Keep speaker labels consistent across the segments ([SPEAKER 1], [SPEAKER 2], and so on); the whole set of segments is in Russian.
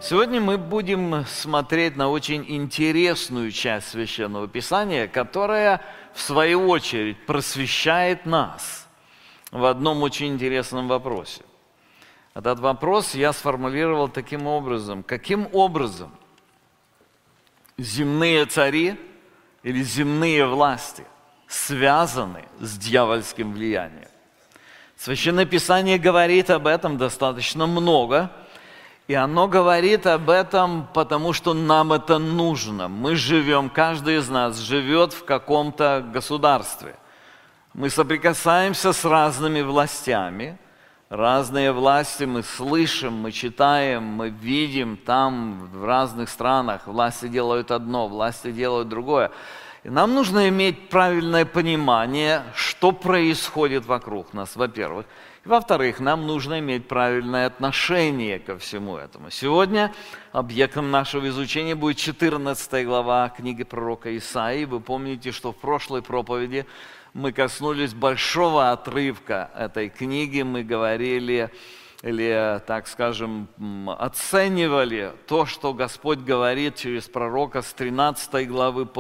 [SPEAKER 1] Сегодня мы будем смотреть на очень интересную часть Священного Писания, которая, в свою очередь, просвещает нас в одном очень интересном вопросе. Этот вопрос я сформулировал таким образом. Каким образом земные цари или земные власти связаны с дьявольским влиянием? Священное Писание говорит об этом достаточно много, и оно говорит об этом, потому что нам это нужно. Мы живем, каждый из нас живет в каком-то государстве. Мы соприкасаемся с разными властями. Разные власти мы слышим, мы читаем, мы видим там в разных странах. Власти делают одно, власти делают другое. И нам нужно иметь правильное понимание, что происходит вокруг нас, во-первых. И во-вторых, нам нужно иметь правильное отношение ко всему этому. Сегодня объектом нашего изучения будет 14 глава книги пророка Исаии. Вы помните, что в прошлой проповеди мы коснулись большого отрывка этой книги. Мы говорили, или, так скажем, оценивали то, что Господь говорит через пророка с 13 главы по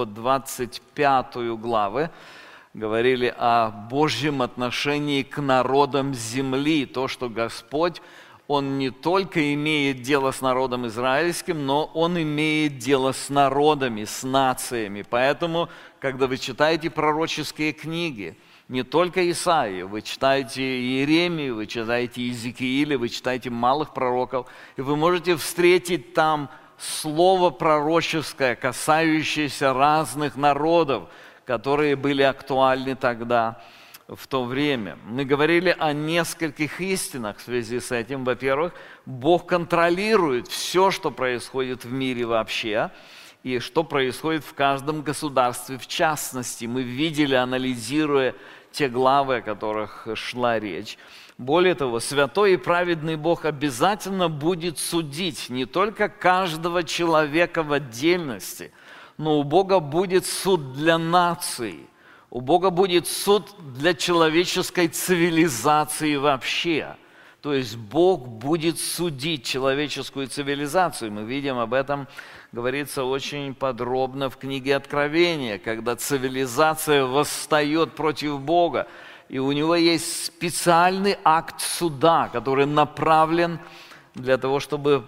[SPEAKER 1] 25 главы. Говорили о Божьем отношении к народам земли. То, что Господь, Он не только имеет дело с народом израильским, но Он имеет дело с народами, с нациями. Поэтому, когда вы читаете пророческие книги, не только Исаии, вы читаете Иеремию, вы читаете Иезекииля, вы читаете малых пророков, и вы можете встретить там слово пророческое, касающееся разных народов, которые были актуальны тогда, в то время. Мы говорили о нескольких истинах в связи с этим. Во-первых, Бог контролирует все, что происходит в мире вообще, и что происходит в каждом государстве в частности. Мы видели, анализируя те главы, о которых шла речь. Более того, святой и праведный Бог обязательно будет судить не только каждого человека в отдельности, но у Бога будет суд для нации, у Бога будет суд для человеческой цивилизации вообще. То есть Бог будет судить человеческую цивилизацию. Мы видим об этом, говорится очень подробно в книге Откровения, когда цивилизация восстает против Бога, и у него есть специальный акт суда, который направлен для того, чтобы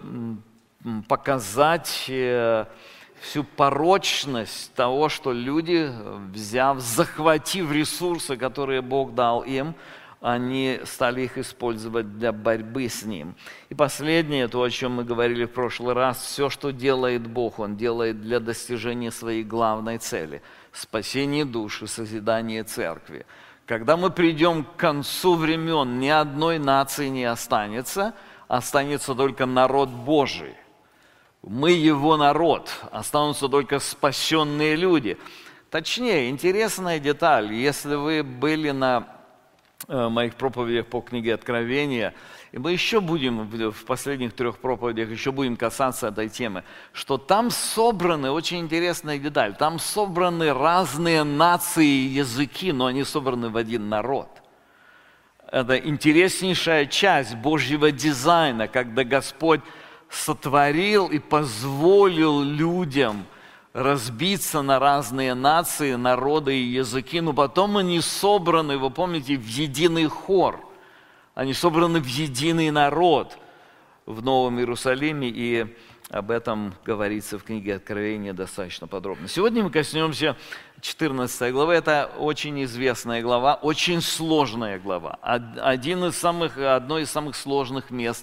[SPEAKER 1] показать всю порочность того, что люди, захватив ресурсы, которые Бог дал им, они стали их использовать для борьбы с Ним. И последнее, то, о чем мы говорили в прошлый раз, все, что делает Бог, Он делает для достижения своей главной цели – спасения души, созидания церкви. Когда мы придем к концу времен, ни одной нации не останется, останется только народ Божий. Мы Его народ, останутся только спасенные люди. Точнее, интересная деталь, если вы были на моих проповедях по книге Откровения, и мы еще будем в последних 3 проповедях еще будем касаться этой темы, что там собраны, очень интересная деталь, там собраны разные нации и языки, но они собраны в один народ. Это интереснейшая часть Божьего дизайна, когда Господь сотворил и позволил людям разбиться на разные нации, народы и языки, но потом они собраны, вы помните, в единый хор, они собраны в единый народ в Новом Иерусалиме, и об этом говорится в книге Откровения достаточно подробно. Сегодня мы коснемся 14 главы, это очень известная глава, очень сложная глава, одно из самых сложных мест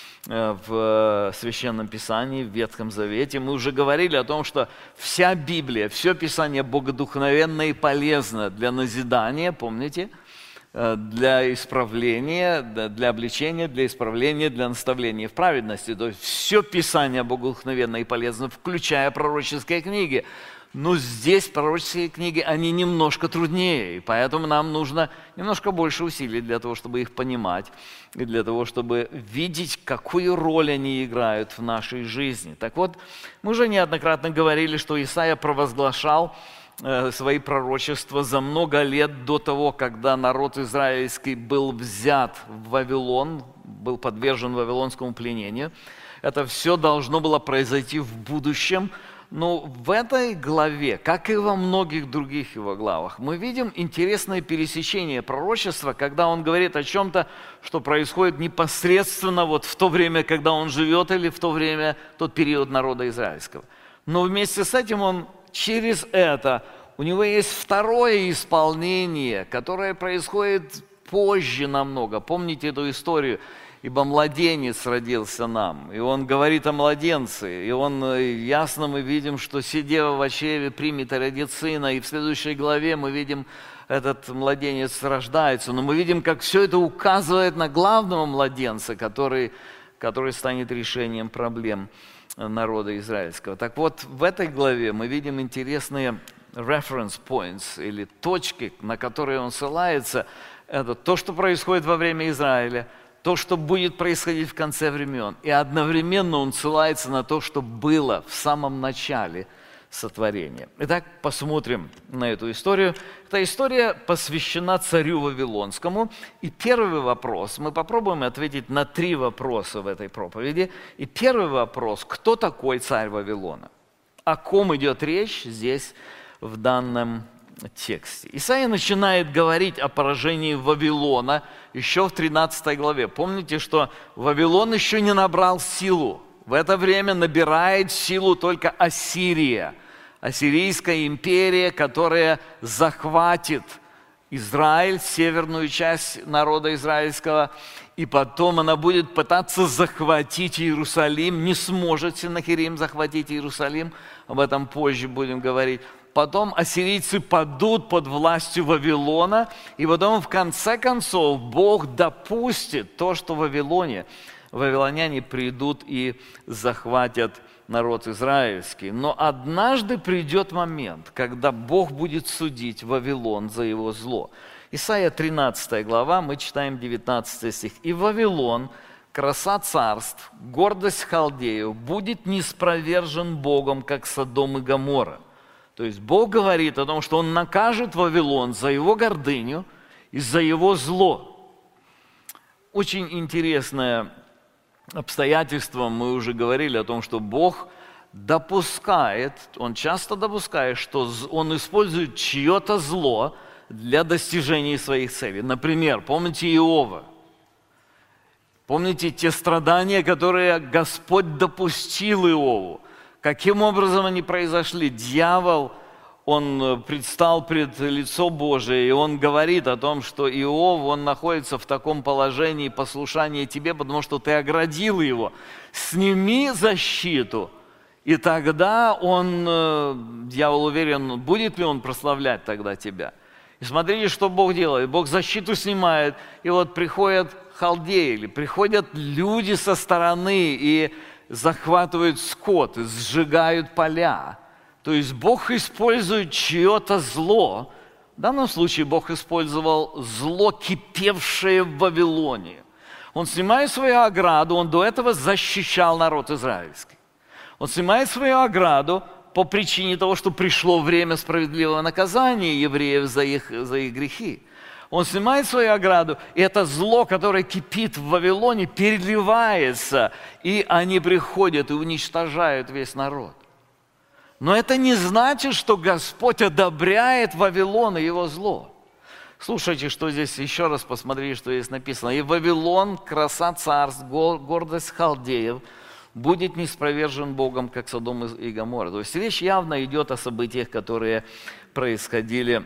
[SPEAKER 1] в Священном Писании, в Ветхом Завете. Мы уже говорили о том, что вся Библия, все Писание богодухновенно и полезно для назидания, помните, для исправления, для обличения, для исправления, для наставления в праведности. То есть все Писание богодухновенно и полезно, включая пророческие книги. Но здесь пророческие книги, они немножко труднее, и поэтому нам нужно немножко больше усилий для того, чтобы их понимать, и для того, чтобы видеть, какую роль они играют в нашей жизни. Так вот, мы уже неоднократно говорили, что Исаия провозглашал свои пророчества за много лет до того, когда народ израильский был взят в Вавилон, был подвержен вавилонскому пленению. это все должно было произойти в будущем. Но в этой главе, как и во многих других его главах, мы видим интересное пересечение пророчества, когда он говорит о чем-то, что происходит непосредственно вот в то время, когда он живет, или в то время, тот период народа израильского. Но вместе с этим он через это, у него есть второе исполнение, которое происходит позже намного. Помните эту историю? «Ибо младенец родился нам». И он говорит о младенце. И ясно мы видим, что «сидева в чреве примет и родит сына». И в следующей главе мы видим, этот младенец рождается. Но мы видим, как все это указывает на главного младенца, который станет решением проблем народа израильского. Так вот, в этой главе мы видим интересные reference points, или точки, на которые он ссылается. Это то, что происходит во время Израиля, то, что будет происходить в конце времен. И одновременно он ссылается на то, что было в самом начале сотворения. Итак, посмотрим на эту историю. Эта история посвящена царю Вавилонскому. И первый вопрос, мы попробуем ответить на 3 вопроса в этой проповеди. И первый вопрос, кто такой царь Вавилона? О ком идет речь здесь в данном тексте? Исаия начинает говорить о поражении Вавилона еще в 13 главе. Помните, что Вавилон еще не набрал силу. В это время набирает силу только Ассирия, Ассирийская империя, которая захватит Израиль, северную часть народа израильского, и потом она будет пытаться захватить Иерусалим. Не сможет Сеннахерим захватить Иерусалим, об этом позже будем говорить. Потом ассирийцы падут под властью Вавилона, и потом в конце концов Бог допустит то, что вавилоняне придут и захватят народ израильский. Но однажды придет момент, когда Бог будет судить Вавилон за его зло. Исайя 13 глава, мы читаем 19 стих. «И Вавилон, краса царств, гордость халдеев, будет ниспровержен Богом, как Содом и Гоморра». То есть Бог говорит о том, что Он накажет Вавилон за его гордыню и за его зло. Очень интересное обстоятельство, мы уже говорили о том, что Бог допускает, Он часто допускает, что Он использует чье-то зло для достижения своих целей. Например, помните Иова? Помните те страдания, которые Господь допустил Иову? Каким образом они произошли? Дьявол, он предстал пред лицо Божие, и он говорит о том, что Иов, он находится в таком положении послушания тебе, потому что ты оградил его. Сними защиту, и тогда дьявол уверен, будет ли он прославлять тогда тебя. И смотрите, что Бог делает. Бог защиту снимает, и вот приходят халдеи, или приходят люди со стороны, и захватывают скот, сжигают поля. То есть Бог использует чье-то зло. В данном случае Бог использовал зло, кипевшее в Вавилоне. Он снимает свою ограду, он до этого защищал народ израильский. Он снимает свою ограду по причине того, что пришло время справедливого наказания евреев за их грехи. Он снимает свою ограду, и это зло, которое кипит в Вавилоне, переливается, и они приходят и уничтожают весь народ. Но это не значит, что Господь одобряет Вавилон и его зло. Слушайте, что здесь, еще раз посмотрите, что здесь написано. «И Вавилон, краса царств, гордость халдеев, будет ниспровержен Богом, как Содом и Гоморра». То есть речь явно идет о событиях, которые происходили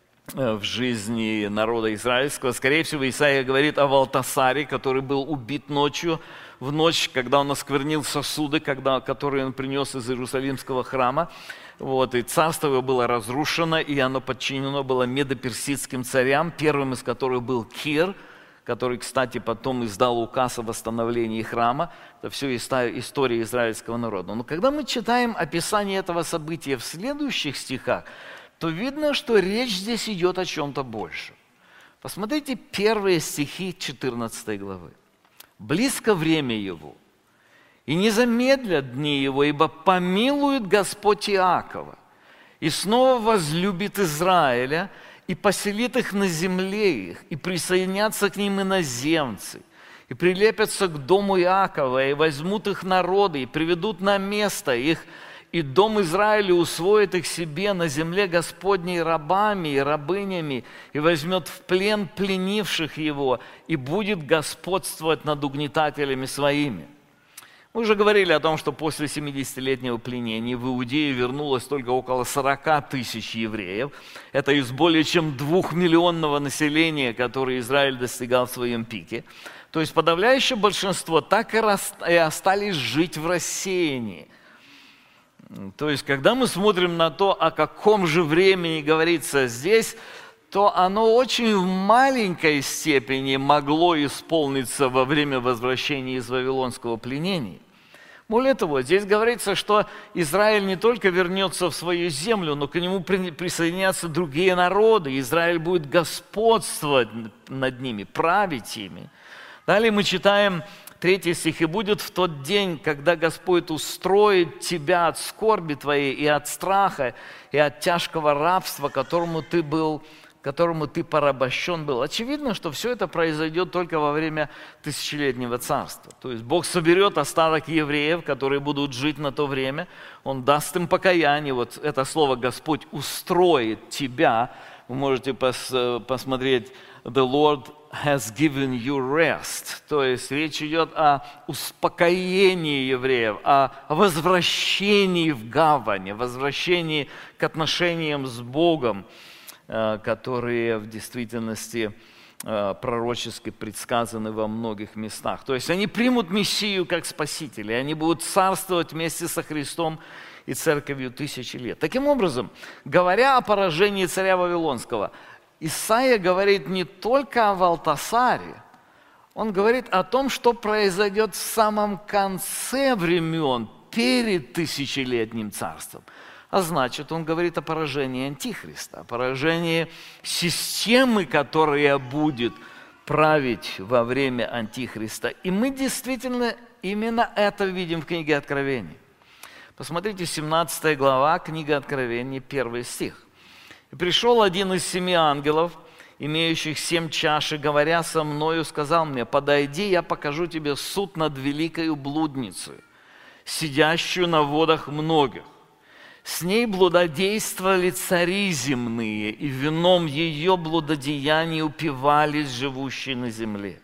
[SPEAKER 1] в жизни народа израильского. Скорее всего, Исаия говорит о Валтасаре, который был убит ночью, в ночь, когда он осквернил сосуды, которые он принес из Иерусалимского храма. И царство его было разрушено, и оно подчинено было медоперсидским царям, первым из которых был Кир, который, кстати, потом издал указ о восстановлении храма. Это все история израильского народа. Но когда мы читаем описание этого события в следующих стихах, то видно, что речь здесь идет о чем-то большем. Посмотрите первые стихи 14 главы. «Близко время его, и не замедлят дни его, ибо помилует Господь Иакова, и снова возлюбит Израиля, и поселит их на земле их, и присоединятся к ним иноземцы, и прилепятся к дому Иакова, и возьмут их народы, и приведут на место их, и дом Израиля усвоит их себе на земле Господней рабами и рабынями, и возьмет в плен пленивших его, и будет господствовать над угнетателями своими». Мы уже говорили о том, что после 70-летнего пленения в Иудею вернулось только около 40 тысяч евреев. Это из более чем 2-миллионного населения, которое Израиль достигал в своем пике. То есть подавляющее большинство так и остались жить в рассеянии. То есть когда мы смотрим на то, о каком же времени говорится здесь, то оно очень в маленькой степени могло исполниться во время возвращения из вавилонского пленения. Более того, здесь говорится, что Израиль не только вернется в свою землю, но к нему присоединятся другие народы. Израиль будет господствовать над ними, править ими. Далее мы читаем 3 стих. «И будет в тот день, когда Господь устроит тебя от скорби твоей и от страха, и от тяжкого рабства, которому ты порабощен был». Очевидно, что все это произойдет только во время тысячелетнего царства. То есть Бог соберет остаток евреев, которые будут жить на то время. Он даст им покаяние. Вот это слово «Господь устроит тебя». Вы можете посмотреть «The Lord has given you rest». То есть речь идет о успокоении евреев, о возвращении в гавань, о возвращении к отношениям с Богом, которые в действительности пророчески предсказаны во многих местах. То есть они примут Мессию как Спасителя, и они будут царствовать вместе со Христом и Церковью 1000 лет. Таким образом, говоря о поражении царя Вавилонского, Исаия говорит не только о Валтасаре, он говорит о том, что произойдет в самом конце времен, перед тысячелетним царством. А значит, он говорит о поражении Антихриста, о поражении системы, которая будет править во время Антихриста. И мы действительно именно это видим в книге Откровения. Посмотрите, 17 глава, книга Откровения, 1 стих. «И пришел один из 7 ангелов, имеющих 7 чаш, и, говоря со мною, сказал мне: подойди, я покажу тебе суд над великою блудницей, сидящую на водах многих. С ней блудодействовали цари земные, и вином ее блудодеяний упивались живущие на земле.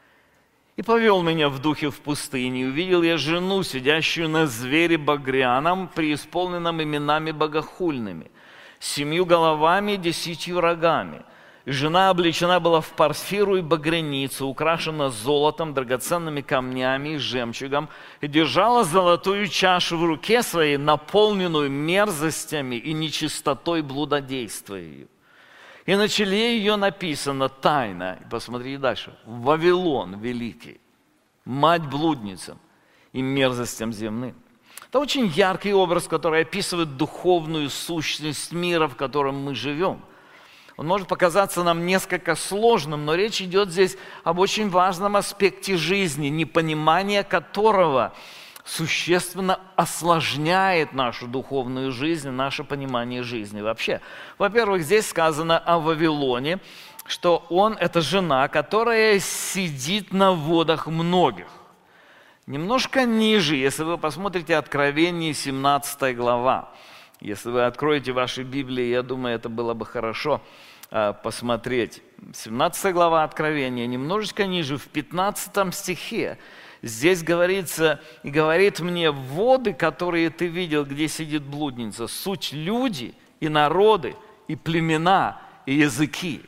[SPEAKER 1] И повел меня в духе в пустыне, и увидел я жену, сидящую на звере багряном, преисполненном именами богохульными, 7 головами и 10 рогами. И жена облечена была в парфиру и багряницу, украшена золотом, драгоценными камнями и жемчугом, и держала золотую чашу в руке своей, наполненную мерзостями и нечистотой блудодейства ее. И на челе ее написано тайна, и посмотрите дальше, Вавилон великий, мать блудницам и мерзостям земным. Это очень яркий образ, который описывает духовную сущность мира, в котором мы живем. Он может показаться нам несколько сложным, но речь идет здесь об очень важном аспекте жизни, непонимание которого существенно осложняет нашу духовную жизнь, наше понимание жизни вообще. Во-первых, здесь сказано о Вавилоне, что это жена, которая сидит на водах многих. Немножко ниже, если вы посмотрите Откровение, 17 глава, если вы откроете ваши Библии, я думаю, это было бы хорошо посмотреть. 17 глава Откровения, немножечко ниже, в 15 стихе, здесь говорится: «И говорит мне: воды, которые ты видел, где сидит блудница, суть люди и народы, и племена, и языки».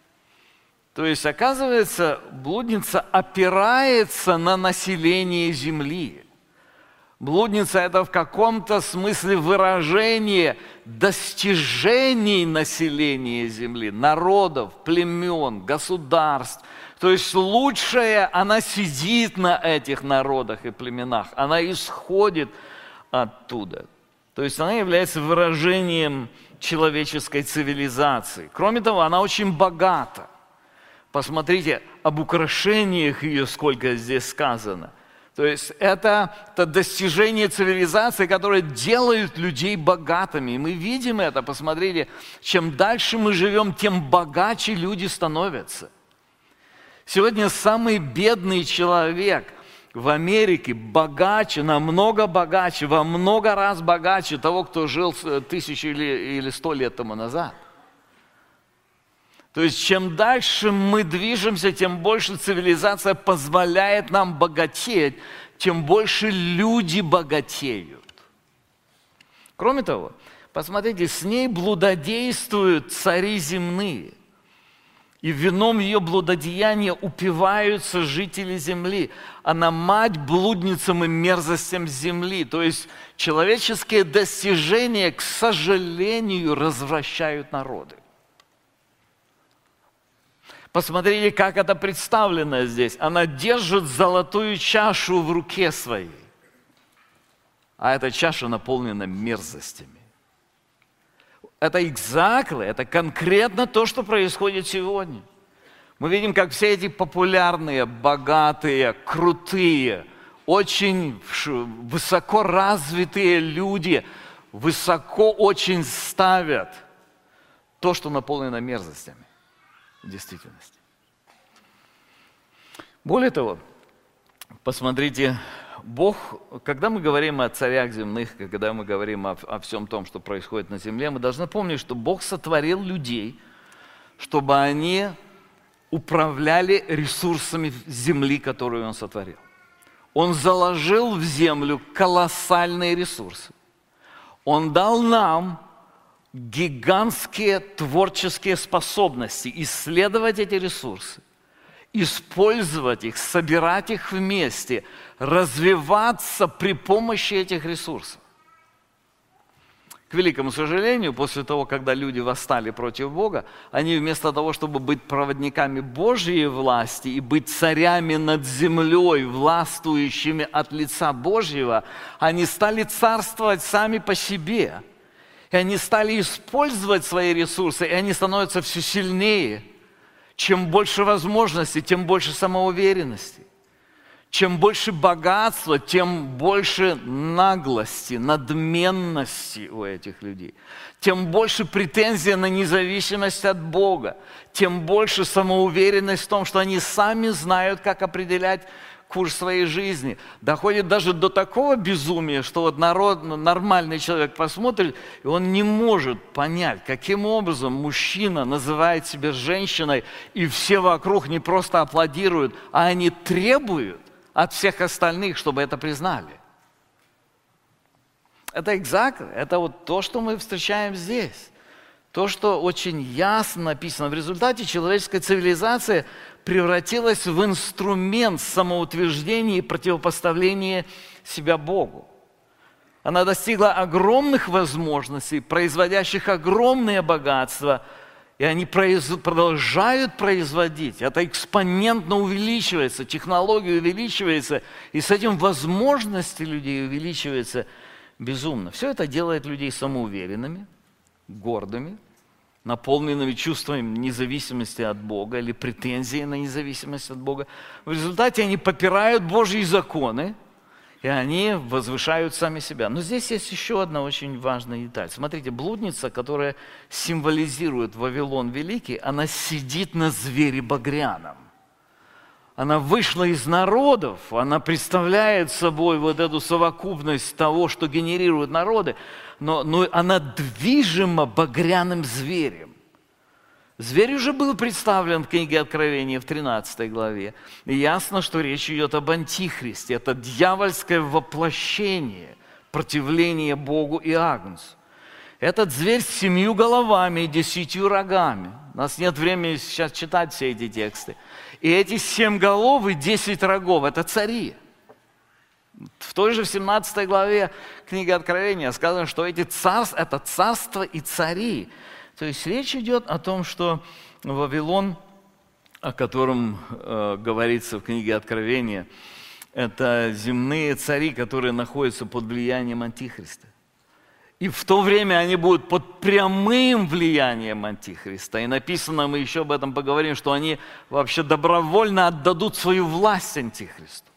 [SPEAKER 1] То есть, оказывается, блудница опирается на население земли. Блудница – это в каком-то смысле выражение достижений населения земли, народов, племен, государств. То есть лучшее, она сидит на этих народах и племенах, она исходит оттуда. То есть она является выражением человеческой цивилизации. Кроме того, она очень богата. Посмотрите, об украшениях ее сколько здесь сказано. То есть это достижение цивилизации, которое делает людей богатыми. И мы видим это, посмотрите, чем дальше мы живем, тем богаче люди становятся. Сегодня самый бедный человек в Америке богаче, намного богаче, во много раз богаче того, кто жил 1000 или 100 лет тому назад. То есть, чем дальше мы движемся, тем больше цивилизация позволяет нам богатеть, тем больше люди богатеют. Кроме того, посмотрите, с ней блудодействуют цари земные. И вином ее блудодеяния упиваются жители земли. Она мать блудницам и мерзостям земли. То есть человеческие достижения, к сожалению, развращают народы. Посмотрите, как это представлено здесь. Она держит золотую чашу в руке своей. А эта чаша наполнена мерзостями. Это экзаклы, это конкретно то, что происходит сегодня. Мы видим, как все эти популярные, богатые, крутые, очень высоко развитые люди высоко очень ставят то, что наполнено мерзостями в действительности. Более того, посмотрите, Бог, когда мы говорим о царях земных, когда мы говорим о всем том, что происходит на земле, мы должны помнить, что Бог сотворил людей, чтобы они управляли ресурсами земли, которую Он сотворил. Он заложил в землю колоссальные ресурсы. Он дал нам гигантские творческие способности исследовать эти ресурсы, использовать их, собирать их вместе, развиваться при помощи этих ресурсов. К великому сожалению, после того, когда люди восстали против Бога, они вместо того, чтобы быть проводниками Божьей власти и быть царями над землей, властвующими от лица Божьего, они стали царствовать сами по себе. И они стали использовать свои ресурсы, и они становятся все сильнее. Чем больше возможностей, тем больше самоуверенности. Чем больше богатства, тем больше наглости, надменности у этих людей. Тем больше претензий на независимость от Бога. Тем больше самоуверенность в том, что они сами знают, как определять курс своей жизни. Доходит даже до такого безумия, что вот нормальный человек посмотрит, и он не может понять, каким образом мужчина называет себя женщиной, и все вокруг не просто аплодируют, а они требуют от всех остальных, чтобы это признали. Это экзаклы, это вот то, что мы встречаем здесь. То, что очень ясно написано. В результате человеческая цивилизация превратилась в инструмент самоутверждения и противопоставления себя Богу. Она достигла огромных возможностей, производящих огромное богатство, и они продолжают производить. Это экспонентно увеличивается, технология увеличивается, и с этим возможности людей увеличиваются безумно. Все это делает людей самоуверенными, гордыми, наполненными чувством независимости от Бога или претензией на независимость от Бога. В результате они попирают Божьи законы, и они возвышают сами себя. Но здесь есть еще одна очень важная деталь. Смотрите, блудница, которая символизирует Вавилон Великий, она сидит на звере багряном. Она вышла из народов, она представляет собой вот эту совокупность того, что генерируют народы, но она движима багряным зверем. Зверь уже был представлен в книге Откровения в 13 главе. И ясно, что речь идет об антихристе. Это дьявольское воплощение, противление Богу и Агнцу. Этот зверь с 7 головами и 10 рогами. У нас нет времени сейчас читать все эти тексты. И эти 7 голов и 10 рогов – это цари. В той же в 17 главе книги Откровения сказано, что эти царства – это царства и цари. То есть речь идет о том, что Вавилон, о котором говорится в книге Откровения, это земные цари, которые находятся под влиянием Антихриста. И в то время они будут под прямым влиянием Антихриста. И написано, мы еще об этом поговорим, что они вообще добровольно отдадут свою власть Антихристу.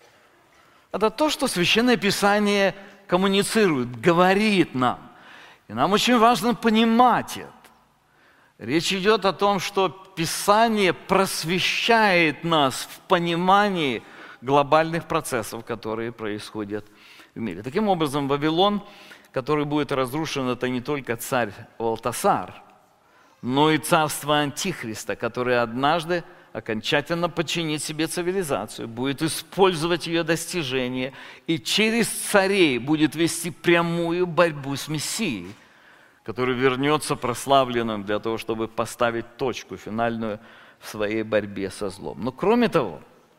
[SPEAKER 1] Это то, что Священное Писание коммуницирует, говорит нам. И нам очень важно понимать это. Речь идет о том, что Писание просвещает нас в понимании глобальных процессов, которые происходят в мире. Таким образом, Вавилон, который будет разрушен, это не только царь Валтасар, но и царство Антихриста, которое однажды окончательно подчинит себе цивилизацию, будет использовать ее достижения и через царей будет вести прямую борьбу с Мессией, который вернется прославленным для того, чтобы поставить точку финальную в своей борьбе со злом. Но кроме того,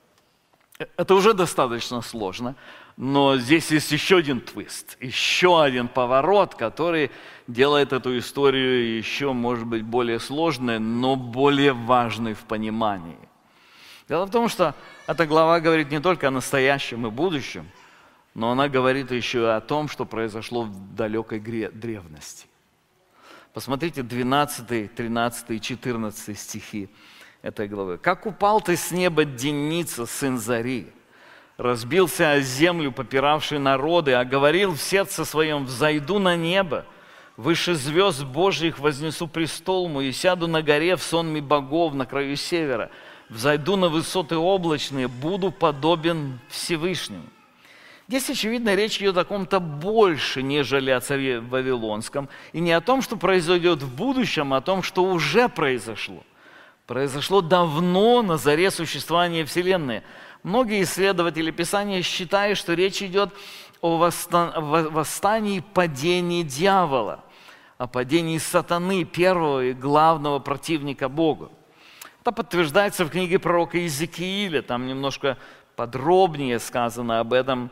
[SPEAKER 1] это уже достаточно сложно, но здесь есть еще один твист, еще один поворот, который делает эту историю еще, может быть, более сложной, но более важной в понимании. Дело в том, что эта глава говорит не только о настоящем и будущем, но она говорит еще и о том, что произошло в далекой древности. Посмотрите 12, 13 и 14 стихи этой главы. «Как упал ты с неба, Деница, сын Зари, разбился о землю, попиравший народы, а говорил в сердце своем: взойду на небо, выше звезд Божьих вознесу престол мой, и сяду на горе в сонме богов на краю севера, взойду на высоты облачные, буду подобен Всевышнему». Здесь, очевидно, речь идет о ком-то больше, нежели о царе Вавилонском, и не о том, что произойдет в будущем, а о том, что уже произошло. Произошло давно, на заре существования Вселенной. Многие исследователи Писания считают, что речь идет о восстании и падении дьявола, о падении сатаны, первого и главного противника Бога. Это подтверждается в книге пророка Иезекииля, там немножко подробнее сказано об этом,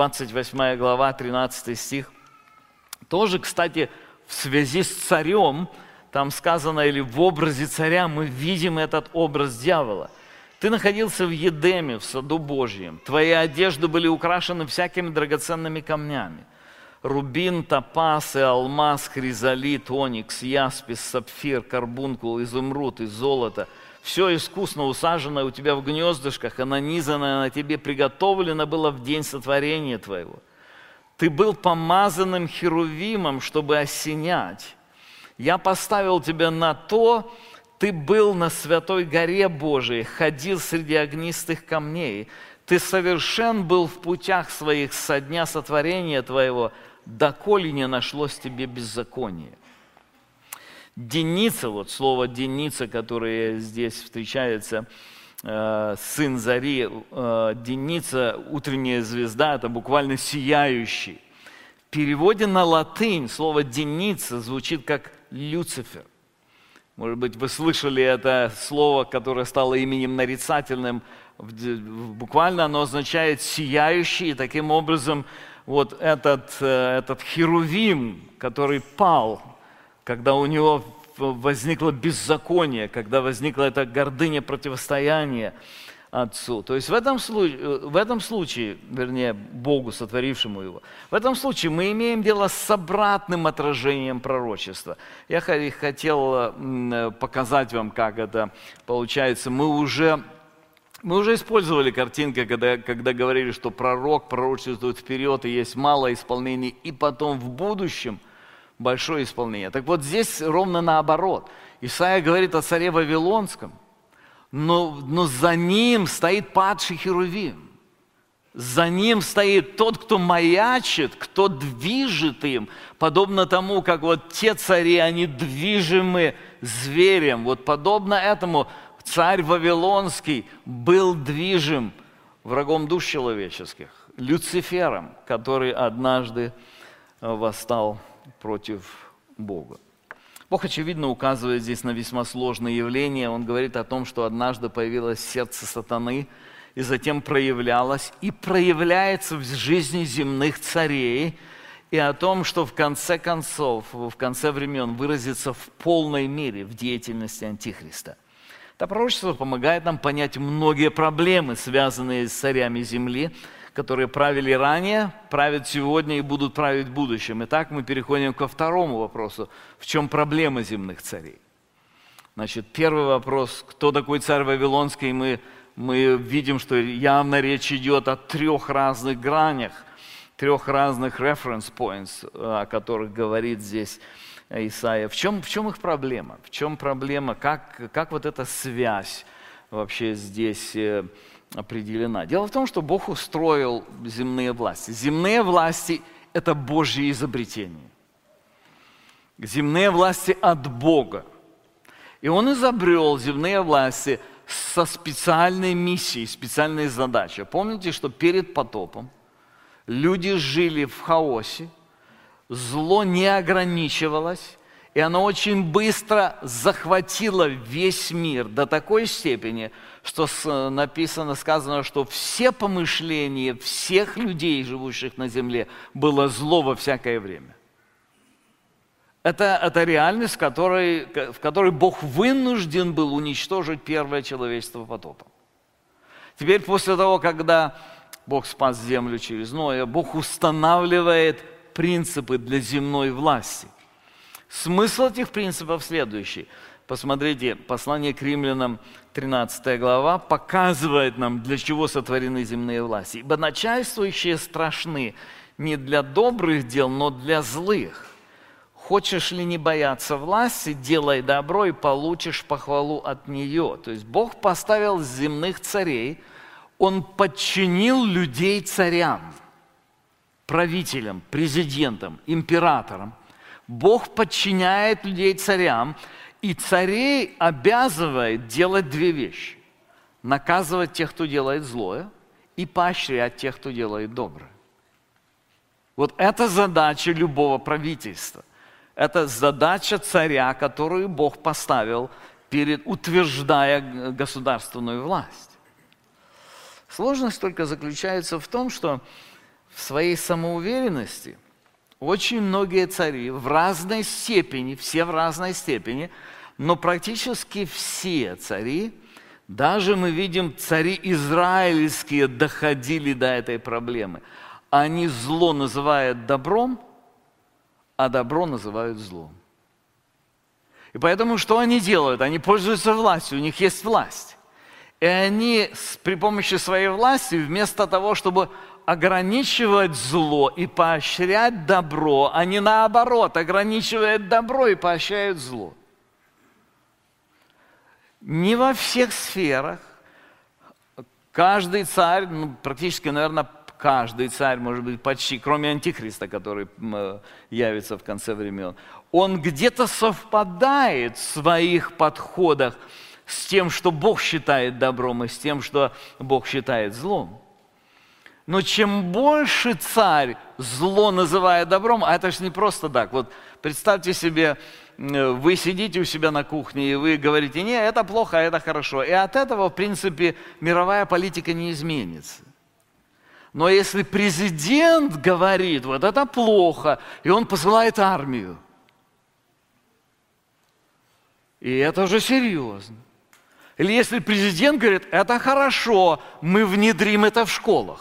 [SPEAKER 1] 28 глава, 13 стих. Тоже, кстати, в связи с царем, там сказано, или в образе царя мы видим этот образ дьявола. «Ты находился в Едеме, в саду Божьем. Твои одежды были украшены всякими драгоценными камнями. Рубин, топаз и алмаз, хризолит, оникс, яспис, сапфир, карбункул, изумруд и золото. Все искусно усаженное у тебя в гнездышках, и нанизанное на тебе приготовлено было в день сотворения твоего. Ты был помазанным херувимом, чтобы осенять. Я поставил тебя на то, ты был на святой горе Божией, ходил среди огнистых камней. Ты совершен был в путях своих со дня сотворения твоего, доколе не нашлось тебе беззакония». Деница, вот слово «деница», которое здесь встречается, сын Зари, деница, утренняя звезда, это буквально сияющий. В переводе на латынь слово «деница» звучит как «Люцифер». Может быть, вы слышали это слово, которое стало именем нарицательным. Буквально оно означает «сияющий», и таким образом вот этот херувим, который пал, когда у него возникло беззаконие, когда возникла эта гордыня противостояния Отцу. То есть в этом случае, вернее, Богу, сотворившему его, в этом случае мы имеем дело с обратным отражением пророчества. Я хотел показать вам, как это получается. Мы уже использовали картинку, когда говорили, что пророк пророчествует вперед, и есть мало исполнений, и потом в будущем большое исполнение. Так вот здесь ровно наоборот. Исайя говорит о царе Вавилонском, но за ним стоит падший херувим. За ним стоит тот, кто маячит, кто движет им, подобно тому, как вот те цари, они движимы зверем. Вот подобно этому царь Вавилонский был движим врагом душ человеческих, Люцифером, который однажды восстал против Бога. Бог, очевидно, указывает здесь на весьма сложное явление. Он говорит о том, что однажды появилось сердце сатаны, и затем проявлялось, и проявляется в жизни земных царей, и о том, что в конце концов, в конце времен выразится в полной мере в деятельности Антихриста. Это пророчество помогает нам понять многие проблемы, связанные с царями земли, которые правили ранее, правят сегодня и будут править в будущем. Итак, мы переходим ко второму вопросу. В чем проблема земных царей? Значит, первый вопрос, кто такой царь Вавилонский, мы видим, что явно речь идет о трех разных гранях. трех разных reference points, о которых говорит здесь Исаия. В чем их проблема? В чем проблема? Как вот эта связь вообще здесь определена? Дело в том, что Бог устроил земные власти. Земные власти – это Божье изобретение. Земные власти от Бога. И Он изобрел земные власти со специальной миссией, специальной задачей. Помните, что перед потопом люди жили в хаосе, зло не ограничивалось, и оно очень быстро захватило весь мир до такой степени, что сказано, что все помышления всех людей, живущих на земле, было зло во всякое время. Это реальность, в которой Бог вынужден был уничтожить первое человечество потопом. Теперь, после того, когда Бог спас землю через Ноя, Бог устанавливает принципы для земной власти. Смысл этих принципов следующий. Посмотрите, послание к Римлянам, 13 глава, показывает нам, для чего сотворены земные власти. «Ибо начальствующие страшны не для добрых дел, но для злых. Хочешь ли не бояться власти, делай добро и получишь похвалу от нее». То есть Бог поставил земных царей, Он подчинил людей царям, правителям, президентам, императорам. Бог подчиняет людей царям, и царей обязывает делать две вещи. Наказывать тех, кто делает злое, и поощрять тех, кто делает доброе. Вот это задача любого правительства. Это задача царя, которую Бог поставил, утверждая государственную власть. Сложность только заключается в том, что в своей самоуверенности очень многие цари в разной степени, все в разной степени, но практически все цари, даже мы видим, цари израильские доходили до этой проблемы. Они зло называют добром, а добро называют злом. И поэтому что они делают? Они пользуются властью, у них есть власть. И они при помощи своей власти, вместо того, чтобы ограничивать зло и поощрять добро, они наоборот ограничивают добро и поощряют зло. Не во всех сферах. Каждый царь, практически, наверное, каждый царь, может быть, почти, кроме Антихриста, который явится в конце времен, он где-то совпадает в своих подходах с тем, что Бог считает добром, и с тем, что Бог считает злом. Но чем больше царь зло называет добром, а это же не просто так. Вот представьте себе, вы сидите у себя на кухне, и вы говорите, не, это плохо, а это хорошо. И от этого, в принципе, мировая политика не изменится. Но если президент говорит, вот это плохо, и он посылает армию, и это уже серьезно. Или если президент говорит, это хорошо, мы внедрим это в школах.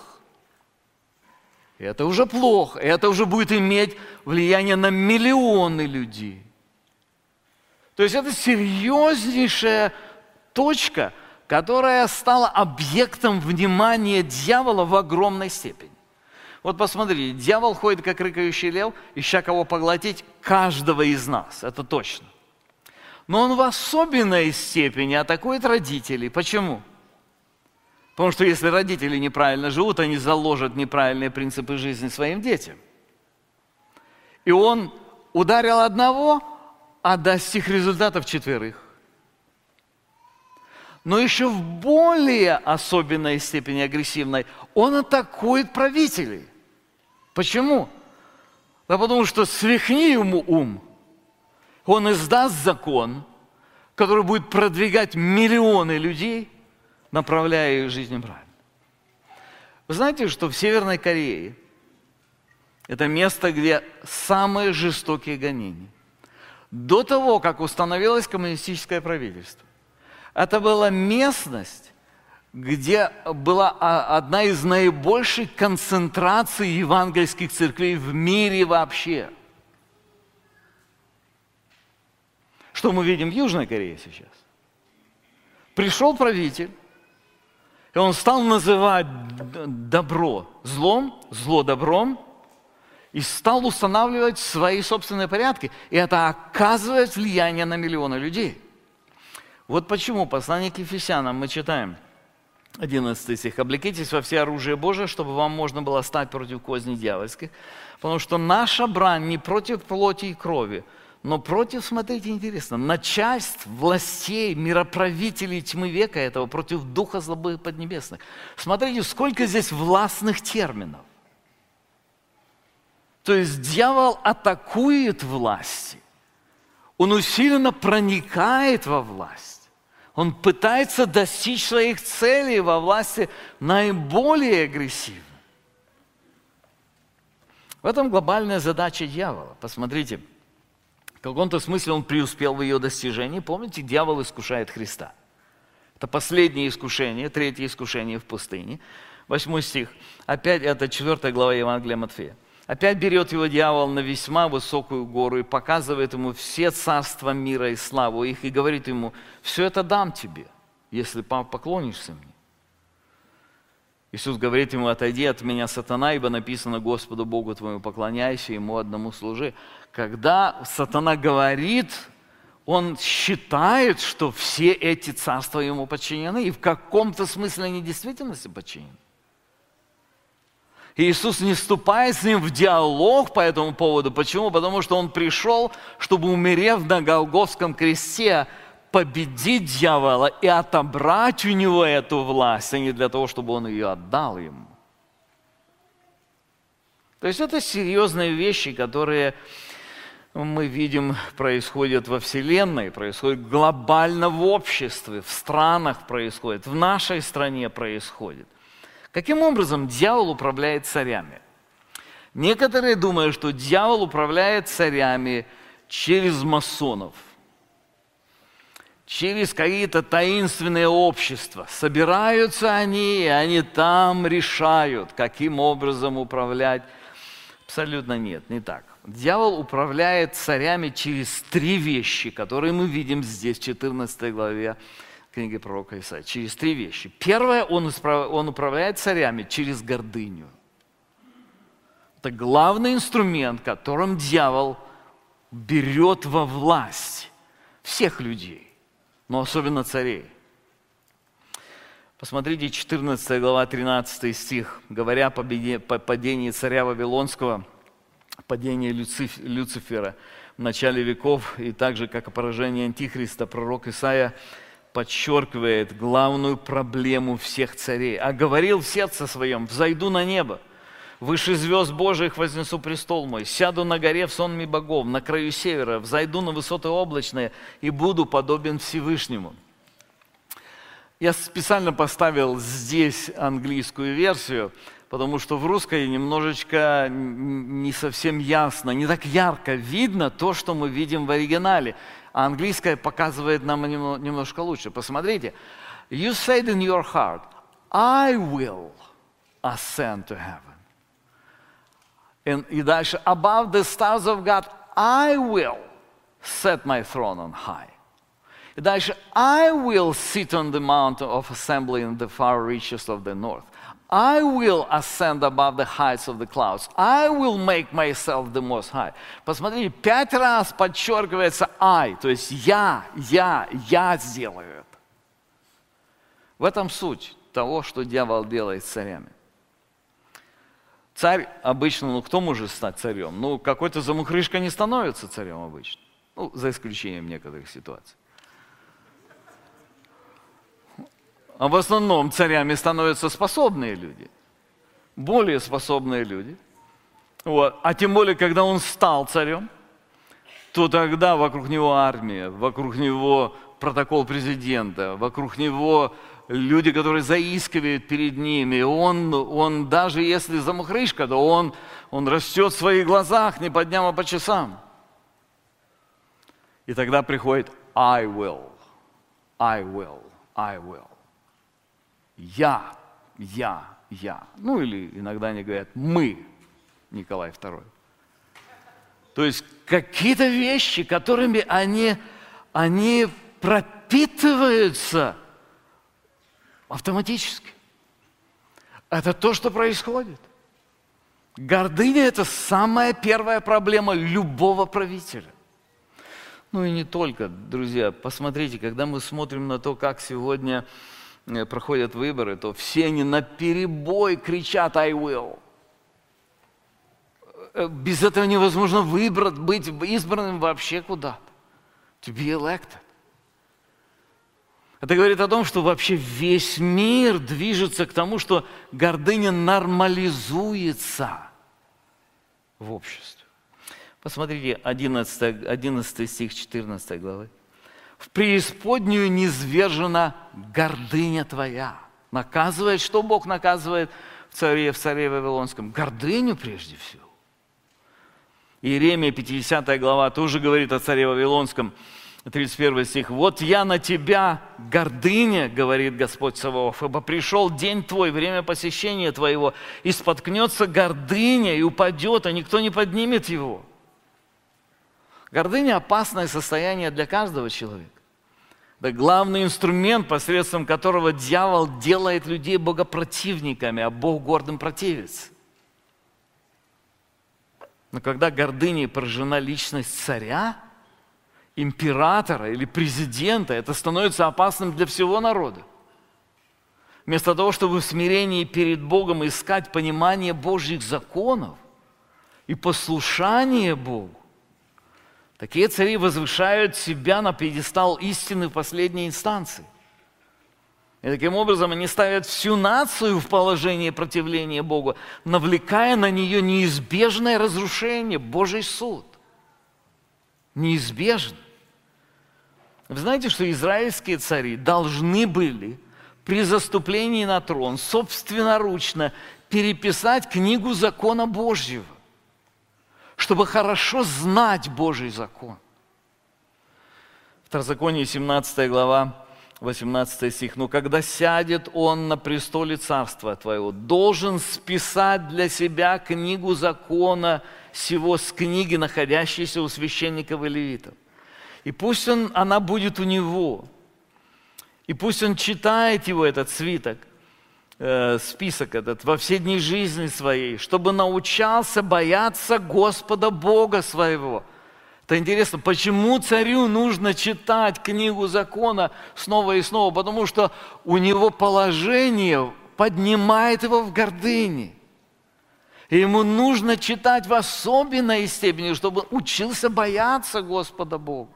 [SPEAKER 1] Это уже плохо, это уже будет иметь влияние на миллионы людей. То есть это серьезнейшая точка, которая стала объектом внимания дьявола в огромной степени. Вот посмотрите, дьявол ходит, как рыкающий лев, ища кого поглотить, каждого из нас, это точно. Но он в особенной степени атакует родителей. Почему? Потому что если родители неправильно живут, они заложат неправильные принципы жизни своим детям. И он ударил одного, а достиг результатов четверых. Но еще в более особенной степени агрессивной он атакует правителей. Почему? Да потому что свихни ему ум, он издаст закон, который будет продвигать миллионы людей, направляя их жизнь правильно. Вы знаете, что в Северной Корее это место, где самые жестокие гонения. До того, как установилось коммунистическое правительство, это была местность, где была одна из наибольших концентраций евангельских церквей в мире вообще. Что мы видим в Южной Корее сейчас? Пришел правитель, И он стал называть добро злом, зло добром, и стал устанавливать свои собственные порядки. И это оказывает влияние на миллионы людей. Вот почему послание к Ефесянам мы читаем, 11 стих. «Облекитесь во все оружие Божие, чтобы вам можно было стать против козней дьявольских, потому что наша брань не против плоти и крови, но против, смотрите, интересно, начальств, властей, мироправителей тьмы века этого, против духа злобы поднебесных». Смотрите, сколько здесь властных терминов. То есть дьявол атакует власти, он усиленно проникает во власть. Он пытается достичь своих целей во власти наиболее агрессивно. В этом глобальная задача дьявола. Посмотрите, в каком-то смысле он преуспел в ее достижении. Помните, дьявол искушает Христа. Это последнее искушение, третье искушение в пустыне. 8 стих. Опять это 4 глава Евангелия Матфея. Опять берет его дьявол на весьма высокую гору и показывает ему все царства мира и славу их, и говорит ему: все это дам тебе, если поклонишься мне. Иисус говорит ему: отойди от меня, сатана, ибо написано: Господу Богу твоему поклоняйся, ему одному служи. Когда сатана говорит, он считает, что все эти царства ему подчинены, и в каком-то смысле они действительно подчинены. И Иисус не вступает с ним в диалог по этому поводу. Почему? Потому что Он пришел, чтобы, умерев на Голгофском кресте, победить дьявола и отобрать у него эту власть, а не для того, чтобы он ее отдал ему. То есть это серьезные вещи, которые мы видим происходят во Вселенной, происходят глобально в обществе, в странах происходит, в нашей стране происходит. Каким образом дьявол управляет царями? Некоторые думают, что дьявол управляет царями через масонов, через какие-то таинственные общества. Собираются они, и они там решают, каким образом управлять. Абсолютно нет, не так. Дьявол управляет царями через 3 вещи, которые мы видим здесь, в 14 главе книги пророка Исаии. Через 3 вещи. Первое, он управляет царями через гордыню. Это главный инструмент, которым дьявол берет во власть всех людей, но особенно царей. Посмотрите, 14 глава, 13 стих. Говоря о падении царя Вавилонского, падении Люцифера в начале веков, и также как о поражении Антихриста, пророк Исаия подчеркивает главную проблему всех царей. «А говорил в сердце своем: взойду на небо, выше звезд Божиих вознесу престол мой, сяду на горе в сонме богов, на краю севера, взойду на высоты облачные и буду подобен Всевышнему». Я специально поставил здесь английскую версию, потому что в русской немножечко не совсем ясно, не так ярко видно то, что мы видим в оригинале. А английская показывает нам немножко лучше. Посмотрите. You said in your heart, I will ascend to heaven. И дальше. Above the stars of God, I will set my throne on high. И дальше. I will sit on the mountain of assembly in the far reaches of the north. I will ascend above the heights of the clouds. I will make myself the most high. Посмотрите, 5 раз подчеркивается I, то есть я сделаю это. В этом суть того, что дьявол делает с царями. Царь обычно, кто может стать царем? Какой-то замухрышка не становится царем обычно. За исключением некоторых ситуаций. А в основном царями становятся способные люди, более способные люди. А тем более, когда он стал царем, то тогда вокруг него армия, вокруг него протокол президента, вокруг него люди, которые заискивают перед ними. Он даже если замухрышка, то он растет в своих глазах не по дням, а по часам. И тогда приходит I will. Я. Или иногда они говорят мы, Николай II. То есть какие-то вещи, которыми они пропитываются автоматически. Это то, что происходит. Гордыня – это самая первая проблема любого правителя. Ну и не только, друзья. Посмотрите, когда мы смотрим на то, как сегодня проходят выборы, то все они наперебой кричат «I will». Без этого невозможно быть избранным вообще куда-то. To be elected. Это говорит о том, что вообще весь мир движется к тому, что гордыня нормализуется в обществе. Посмотрите, 11 стих 14 главы. «В преисподнюю низвержена гордыня твоя». Наказывает, что Бог наказывает в царе Вавилонском? Гордыню прежде всего. Иеремия, 50 глава, тоже говорит о царе Вавилонском, 31 стих. «Вот я на тебя, гордыня, говорит Господь Саваоф, ибо пришел день твой, время посещения твоего, и споткнется гордыня, и упадет, а никто не поднимет его». Гордыня – опасное состояние для каждого человека. Это главный инструмент, посредством которого дьявол делает людей богопротивниками, а Бог гордым противится. Но когда гордыней поражена личность царя, императора или президента, это становится опасным для всего народа. Вместо того, чтобы в смирении перед Богом искать понимание Божьих законов и послушание Богу, такие цари возвышают себя на пьедестал истины в последней инстанции. И таким образом они ставят всю нацию в положение противления Богу, навлекая на нее неизбежное разрушение, Божий суд. Неизбежно. Вы знаете, что израильские цари должны были при заступлении на трон собственноручно переписать книгу закона Божьего, чтобы хорошо знать Божий закон. Второзаконие, 17 глава, 18 стих. «Но когда сядет он на престоле царства твоего, должен списать для себя книгу закона сего с книги, находящейся у священников и левитов. И пусть она будет у него, и пусть он читает его, этот свиток, список этот, во все дни жизни своей, чтобы научался бояться Господа Бога своего». Это интересно, почему царю нужно читать книгу закона снова и снова? Потому что у него положение поднимает его в гордыне. И ему нужно читать в особенной степени, чтобы учился бояться Господа Бога.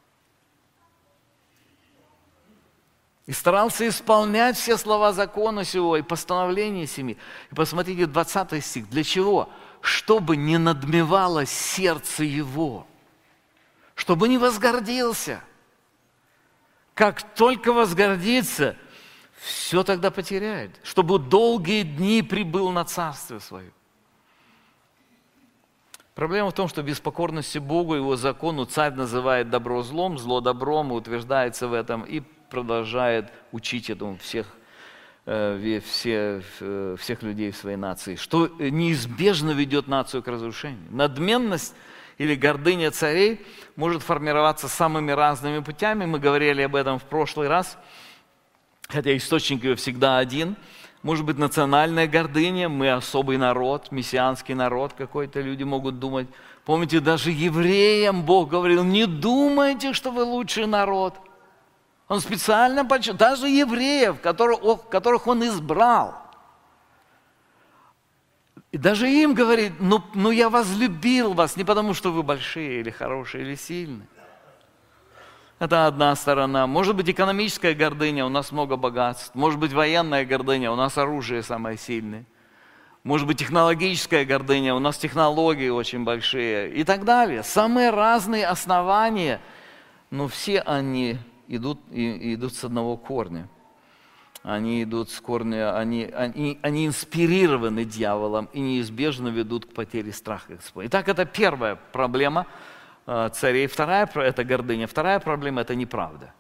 [SPEAKER 1] И старался исполнять все слова закона сего и постановления семи. И посмотрите, 20 стих. Для чего? Чтобы не надмевало сердце его. Чтобы не возгордился. Как только возгордится, все тогда потеряет. Чтобы долгие дни прибыл на царствие свое. Проблема в том, что без покорности Богу, Его закону, царь называет добро злом, зло добром, и утверждается в этом, и продолжает учить этому всех людей в своей нации, что неизбежно ведет нацию к разрушению. Надменность или гордыня царей может формироваться самыми разными путями. Мы говорили об этом в прошлый раз, хотя источник ее всегда один. Может быть, национальная гордыня, мы особый народ, мессианский народ какой-то, люди могут думать. Помните, даже евреям Бог говорил: не думайте, что вы лучший народ. Он специально подчеркнул, даже евреев, которых Он избрал. И даже им говорит: ну я возлюбил вас не потому, что вы большие или хорошие или сильные. Это одна сторона. Может быть, экономическая гордыня, у нас много богатств. Может быть, военная гордыня, у нас оружие самое сильное. Может быть, технологическая гордыня, у нас технологии очень большие и так далее. Самые разные основания, но все они идут с одного корня. Они идут с корня, они инспирированы дьяволом и неизбежно ведут к потере страха Господа. Итак, это первая проблема царей. Вторая – это гордыня. Вторая проблема – это неправда.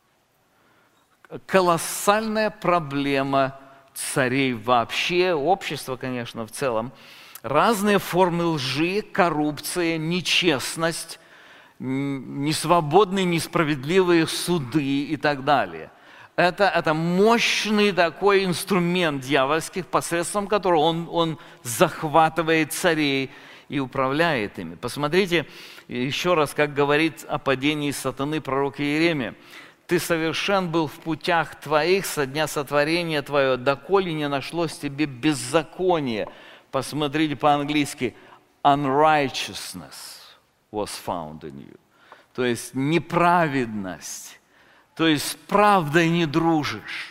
[SPEAKER 1] Колоссальная проблема царей вообще, общества, конечно, в целом. Разные формы лжи, коррупция, нечестность, несвободные, несправедливые суды и так далее. Это мощный такой инструмент дьявольский, посредством которого он захватывает царей и управляет ими. Посмотрите еще раз, как говорит о падении сатаны пророк Иеремия. «Ты совершен был в путях твоих со дня сотворения твоего, доколе не нашлось тебе беззакония». Посмотрите по-английски «unrighteousness was found in you». То есть неправедность. То есть с правдой не дружишь.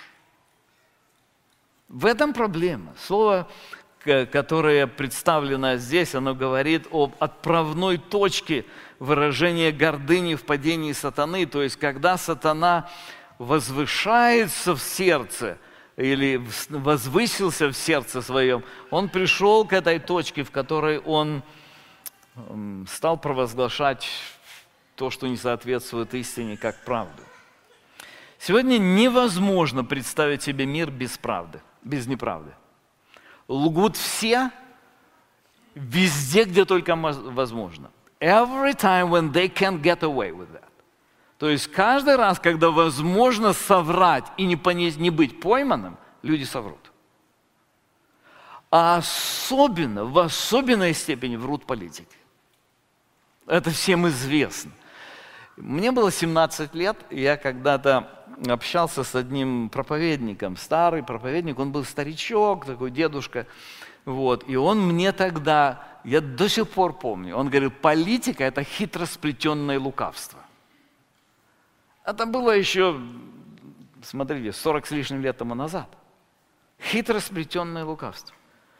[SPEAKER 1] В этом проблема. Слово, которое представлено здесь, оно говорит об отправной точке выражения гордыни в падении сатаны. То есть, когда сатана возвышается в сердце или возвысился в сердце своем, он пришел к этой точке, в которой он стал провозглашать то, что не соответствует истине, как правду. Сегодня невозможно представить себе мир без правды, без неправды. Лгут все, везде, где только возможно. Every time when they can get away with that. То есть каждый раз, когда возможно соврать и не быть пойманным, люди соврут. А особенно, в особенной степени врут политики. Это всем известно. Мне было 17 лет, и я когда-то общался с одним проповедником, старый проповедник, он был старичок, такой дедушка, вот, и он мне тогда, я до сих пор помню, он говорил, политика – это хитросплетенное лукавство. Это было еще, смотрите, 40 с лишним лет тому назад. Хитросплетенное лукавство.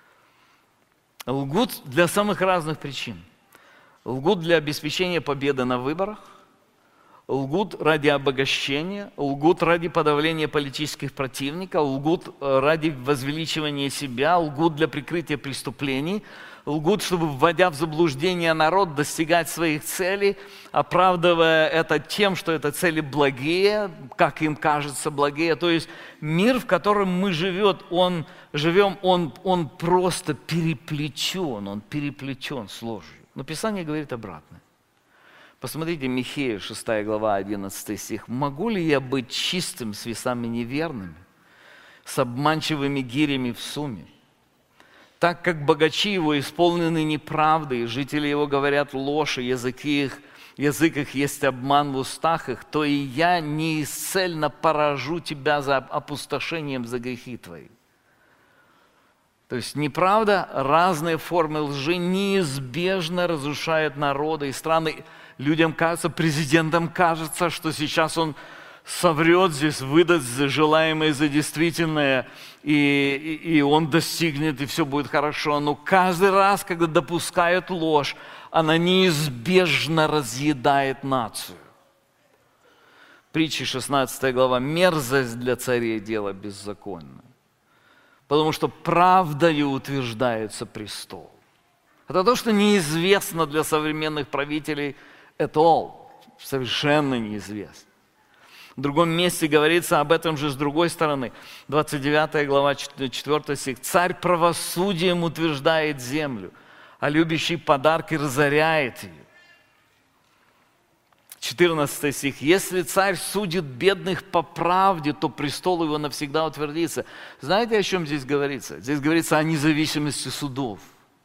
[SPEAKER 1] Лгут для самых разных причин. Лгут для обеспечения победы на выборах, лгут ради обогащения, лгут ради подавления политических противников, лгут ради возвеличивания себя, лгут для прикрытия преступлений, лгут, чтобы, вводя в заблуждение народ, достигать своих целей, оправдывая это тем, что это цели благие, как им кажется благие. То есть мир, в котором мы живем, он просто переплетен с ложью. Но Писание говорит обратное. Посмотрите, Михея, 6 глава, 11 стих. «Могу ли я быть чистым с весами неверными, с обманчивыми гирями в сумме? Так как богачи его исполнены неправдой, жители его говорят ложь, и язык их есть обман в устах их, то и я неисцельно поражу тебя за опустошением за грехи твои». То есть неправда, разные формы лжи неизбежно разрушают народы и страны. Людям кажется, президентам кажется, что сейчас он соврет здесь, выдаст желаемое за действительное, и он достигнет, и все будет хорошо. Но каждый раз, когда допускают ложь, она неизбежно разъедает нацию. Притчи 16 глава. «Мерзость для царей дело беззаконное, потому что правдою утверждается престол». Это то, что неизвестно для современных правителей, совершенно неизвестно. В другом месте говорится об этом же с другой стороны. 29 глава, 4 стих. «Царь правосудием утверждает землю, а любящий подарки разоряет ее». 14 стих. «Если царь судит бедных по правде, то престол его навсегда утвердится». Знаете, о чем здесь говорится? Здесь говорится о независимости судов.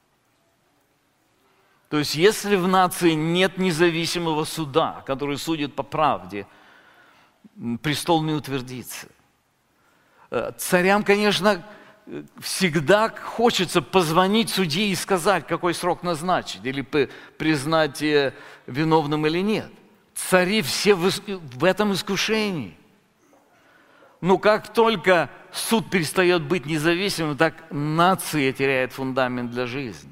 [SPEAKER 1] То есть, если в нации нет независимого суда, который судит по правде, престол не утвердится. Царям, конечно, всегда хочется позвонить судье и сказать, какой срок назначить, или признать виновным или нет. Цари все в этом искушении. Но как только суд перестает быть независимым, так нация теряет фундамент для жизни.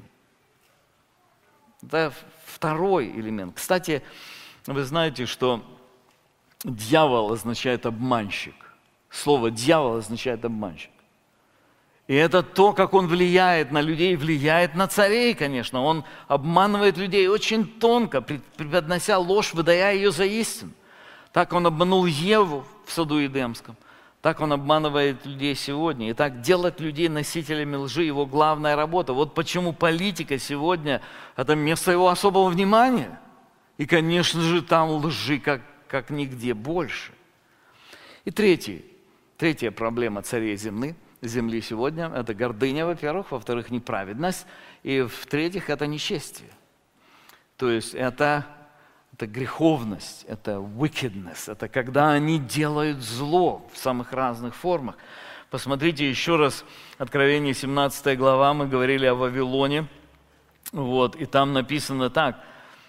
[SPEAKER 1] Это второй элемент. Кстати, вы знаете, что дьявол означает обманщик. Слово «дьявол» означает обманщик. И это то, как он влияет на людей, влияет на царей, конечно. Он обманывает людей очень тонко, преподнося ложь, выдая ее за истину. Так он обманул Еву в саду Эдемском. Так он обманывает людей сегодня. И так делать людей носителями лжи – его главная работа. Вот почему политика сегодня – это место его особого внимания. И, конечно же, там лжи как нигде больше. И третий Третья проблема царей земли сегодня – это гордыня, во-первых, во-вторых, неправедность, и в-третьих, это нечестие. То есть это греховность, это wickedness, это когда они делают зло в самых разных формах. Посмотрите еще раз Откровение 17 глава, мы говорили о Вавилоне, и там написано так: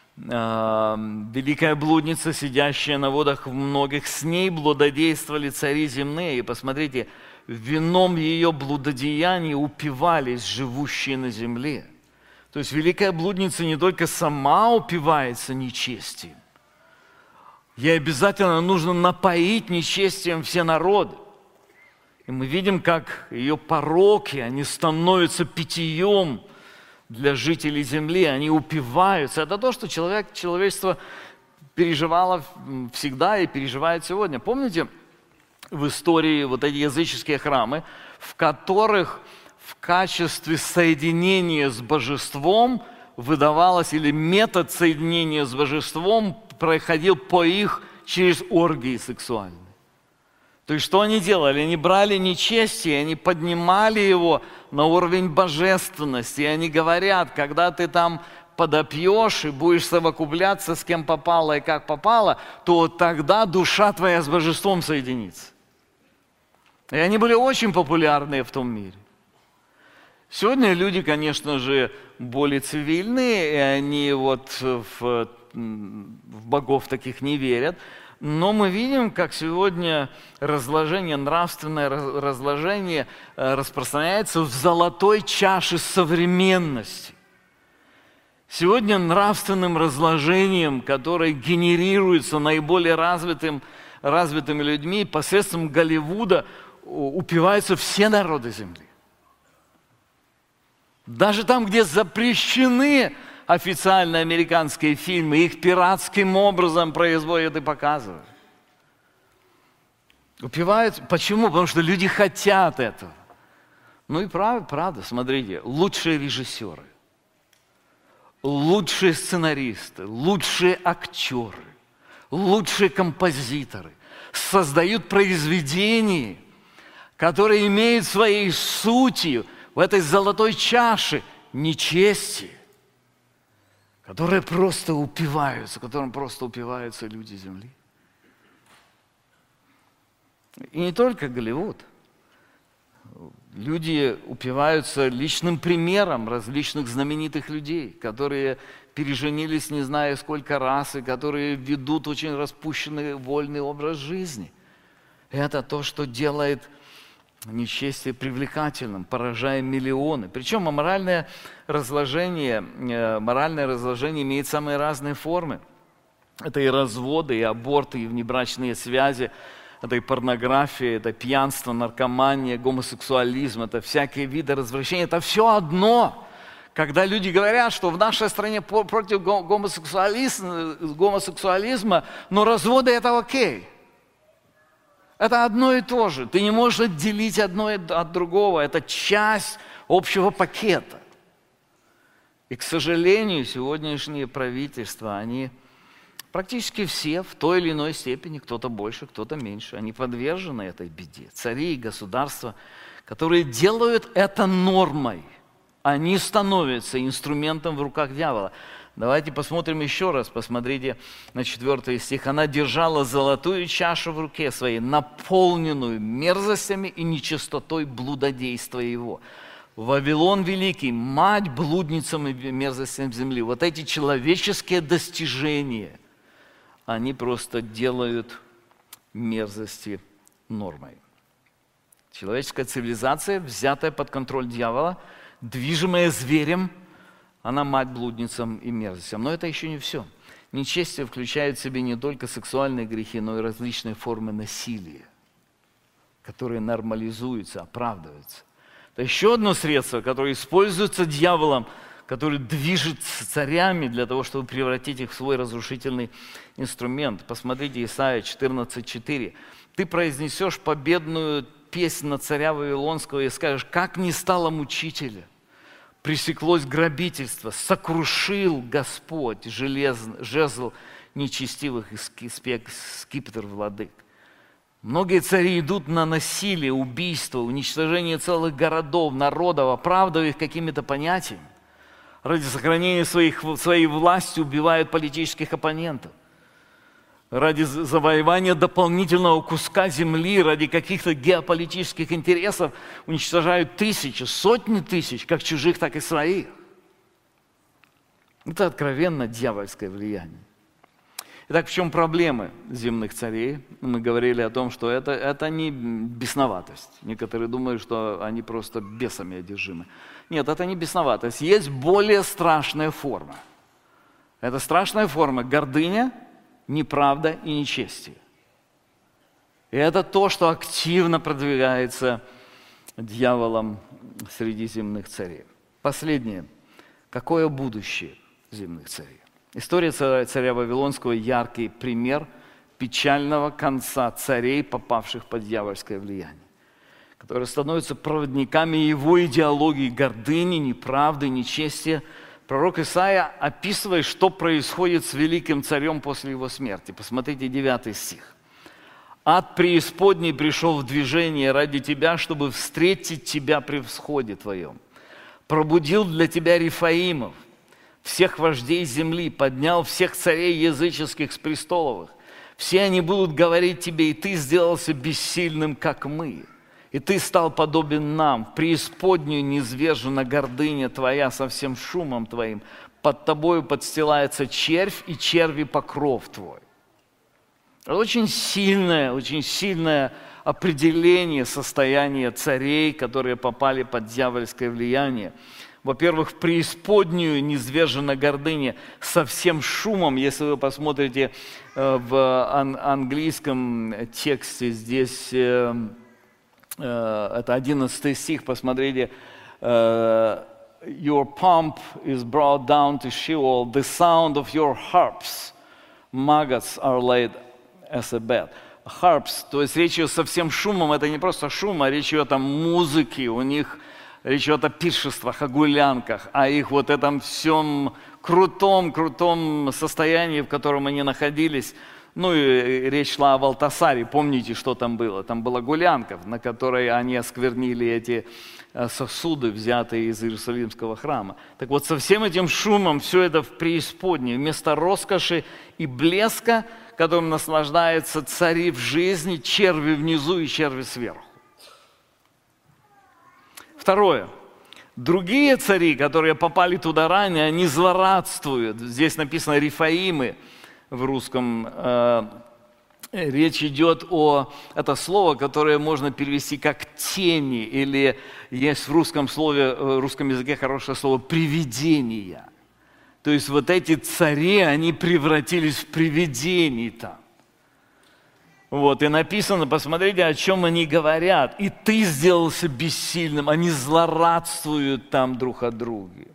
[SPEAKER 1] «Великая блудница, сидящая на водах многих, с ней блудодействовали цари земные». И посмотрите, вином ее блудодеяний упивались живущие на земле. То есть великая блудница не только сама упивается нечестием, ей обязательно нужно напоить нечестием все народы. И мы видим, как ее пороки, они становятся питьем для жителей земли, они упиваются. Это то, что человечество переживало всегда и переживает сегодня. Помните в истории вот эти языческие храмы, в которых в качестве соединения с божеством выдавалось, или метод соединения с божеством проходил через оргии сексуальные. То есть что они делали? Они брали нечестие, они поднимали его на уровень божественности. И они говорят, когда ты там подопьешь и будешь совокупляться с кем попало и как попало, то тогда душа твоя с божеством соединится. И они были очень популярны в том мире. Сегодня люди, конечно же, более цивильные, и они в богов таких не верят. Но мы видим, как сегодня нравственное разложение распространяется в золотой чаше современности. Сегодня нравственным разложением, которое генерируется наиболее развитыми людьми, посредством Голливуда упиваются все народы земли. Даже там, где запрещены официально американские фильмы, их пиратским образом производят и показывают. Упиваются. Почему? Потому что люди хотят этого. Ну и правда, смотрите, лучшие режиссеры, лучшие сценаристы, лучшие актеры, лучшие композиторы создают произведения, которые имеют своей сутью в этой золотой чаше нечестие, которым просто упиваются люди земли. И не только Голливуд. Люди упиваются личным примером различных знаменитых людей, которые переженились не знаю сколько раз, и которые ведут очень распущенный, вольный образ жизни. Это то, что делает нечестие привлекательным, поражая миллионы. Причем моральное разложение имеет самые разные формы. Это и разводы, и аборты, и внебрачные связи, это и порнография, это пьянство, наркомания, гомосексуализм, это всякие виды развращения. Это все одно. Когда люди говорят, что в нашей стране против гомосексуализма, но разводы это окей. Это одно и то же. Ты не можешь отделить одно от другого. Это часть общего пакета. И, к сожалению, сегодняшние правительства, они практически все в той или иной степени, кто-то больше, кто-то меньше, они подвержены этой беде. Цари и государства, которые делают это нормой, они становятся инструментом в руках дьявола. Давайте посмотрим еще раз, посмотрите на 4 стих. «Она держала золотую чашу в руке своей, наполненную мерзостями и нечистотой блудодейства его». Вавилон Великий, мать блудницам и мерзостям земли. Вот эти человеческие достижения, они просто делают мерзости нормой. Человеческая цивилизация, взятая под контроль дьявола, движимая зверем, она мать блудницам и мерзостям. Но это еще не все. Нечестие включает в себе не только сексуальные грехи, но и различные формы насилия, которые нормализуются, оправдываются. Это еще одно средство, которое используется дьяволом, который движет царями для того, чтобы превратить их в свой разрушительный инструмент. Посмотрите Исайя 14:4. «Ты произнесешь победную песнь на царя Вавилонского и скажешь, как не стало мучителя, пресеклось грабительство, сокрушил Господь жезл нечестивых и скипетр владык». Многие цари идут на насилие, убийство, уничтожение целых городов, народов, оправдывая их какими-то понятиями. Ради сохранения своей власти убивают политических оппонентов. Ради завоевания дополнительного куска земли, ради каких-то геополитических интересов уничтожают тысячи, сотни тысяч, как чужих, так и своих. Это откровенно дьявольское влияние. Итак, в чем проблемы земных царей? Мы говорили о том, что это не бесноватость. Некоторые думают, что они просто бесами одержимы. Нет, это не бесноватость. Есть более страшная форма. Это страшная форма – гордыня, неправда и нечестие. И это то, что активно продвигается дьяволом среди земных царей. Последнее. Какое будущее земных царей? История царя Вавилонского – яркий пример печального конца царей, попавших под дьявольское влияние, которые становятся проводниками его идеологии гордыни, неправды, нечестия. Пророк Исаия описывает, что происходит с великим царем после его смерти. Посмотрите 9 стих. «Ад преисподней пришел в движение ради тебя, чтобы встретить тебя при всходе твоем. Пробудил для тебя Рифаимов, всех вождей земли, поднял всех царей языческих с престоловых. Все они будут говорить тебе, и ты сделался бессильным, как мы. И ты стал подобен нам. В преисподнюю низвержена гордыня твоя со всем шумом твоим. Под тобою подстилается червь, и черви покров твой». Очень сильное определение состояния царей, которые попали под дьявольское влияние. Во-первых, в преисподнюю низвержена гордыня со всем шумом. Если вы посмотрите в английском тексте, здесь это 11 стих, посмотрите. «Your pomp is brought down to Sheol, the sound of your harps, maggots are laid as a bed». Harps, то есть речь идет со всем шумом, это не просто шум, а речь идет о музыке, у них речь идет о пиршествах, о гулянках, о их вот этом всем крутом состоянии, в котором они находились. Ну и речь шла о Валтасаре, помните, что там было? Там была гулянка, на которой они осквернили эти сосуды, взятые из Иерусалимского храма. Так вот, со всем этим шумом, все это в преисподней, вместо роскоши и блеска, которым наслаждаются цари в жизни, черви внизу и черви сверху. Второе. Другие цари, которые попали туда ранее, они злорадствуют. Здесь написано «рифаимы» в русском. Речь идет о... Это слово, которое можно перевести как «тени», или есть в русском языке хорошее слово «привидения». То есть вот эти цари, они превратились в привидений там. Вот, и написано, посмотрите, о чем они говорят. «И ты сделался бессильным». Они злорадствуют там друг о друге.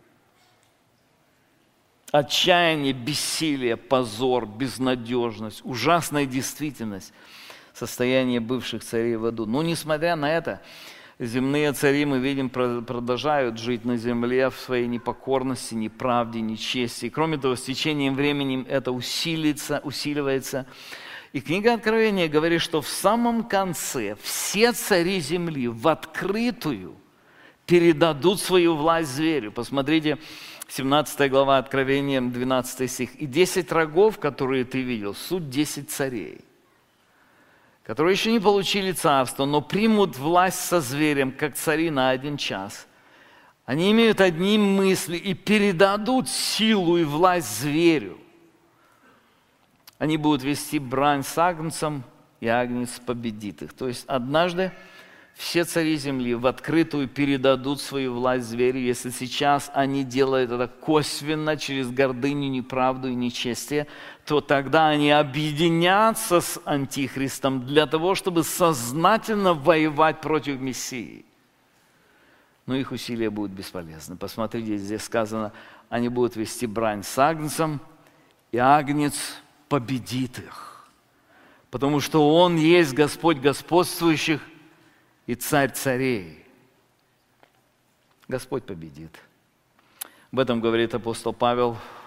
[SPEAKER 1] Отчаяние, бессилие, позор, безнадежность, ужасная действительность состояния бывших царей в аду. Но несмотря на это, земные цари, мы видим, продолжают жить на земле в своей непокорности, неправде, нечестии. Кроме того, с течением времени это усиливается. И книга Откровения говорит, что в самом конце все цари земли в открытую передадут свою власть зверю. Посмотрите, 17 глава Откровения, 12 стих. «И 10 рогов, которые ты видел, суть 10 царей, которые еще не получили царство, но примут власть со зверем, как цари на 1 час. Они имеют одни мысли и передадут силу и власть зверю. Они будут вести брань с агнцем, и агнец победит их». То есть однажды все цари земли в открытую передадут свою власть зверю. Если сейчас они делают это косвенно, через гордыню, неправду и нечестие, то тогда они объединятся с Антихристом для того, чтобы сознательно воевать против Мессии. Но их усилия будут бесполезны. Посмотрите, здесь сказано, они будут вести брань с агнцем, и агнец победит их. Потому что Он есть Господь господствующих и Царь царей. Господь победит. Об этом говорит апостол Павел